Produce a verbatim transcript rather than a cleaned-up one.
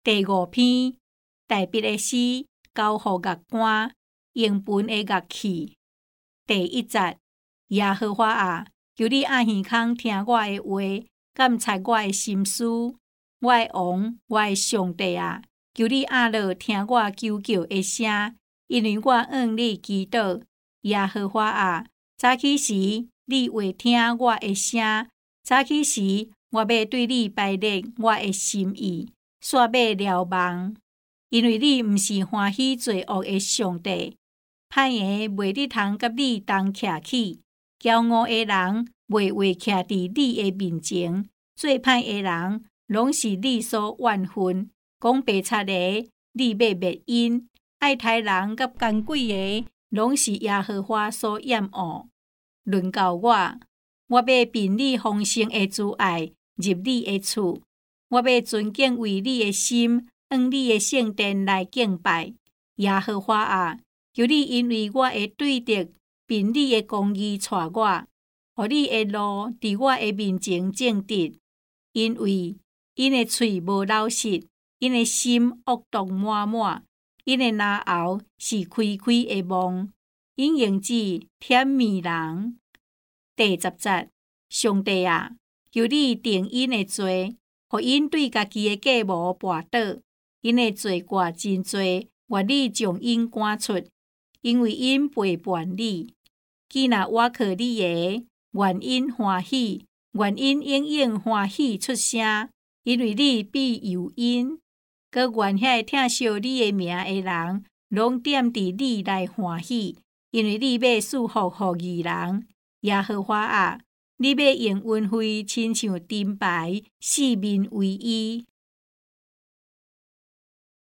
第五篇，大笔的诗交予乐官，用分的乐器。第一节，耶和华啊，求你按耳孔听我的话，监察我的心思。我的王，我的上帝啊，求你按落听我求救的声，因为我向你祈祷。耶和华啊，早起时你会听我的声，早起时我要对你排列我的心意，煞要瞭望。因为你毋是欢喜罪恶的上帝，歹个袂得通甲你同徛起，骄傲的人袂围徛伫你的面前，做歹的人拢是你所怨恨。讲白贼个，你要灭因；爱杀人甲奸鬼个，拢是耶和华所厌恶。论到我，我要凭你丰盛的慈爱入你的厝，我要尊敬为你的心，向你的圣殿来敬拜。耶和华啊，求你因为我的对德，凭你的公义带我，互你的路伫我的面前正直。因为因的喙无老实，因的心恶毒满满，因的牙喉是开开的梦，因用子舔迷人。第十节，上帝啊，求你定因的罪，互因对家己的计谋跋倒。因的罪过真多，愿你将因赶出，因为因背叛你。既若我靠你的，愿因欢喜，愿因永永欢喜出声，因为你必有因。搁愿遐听惜你的名的人，拢踮伫你来欢喜，因为你要赐福互义人。耶和华啊，你要用恩惠亲像金牌，四面为衣。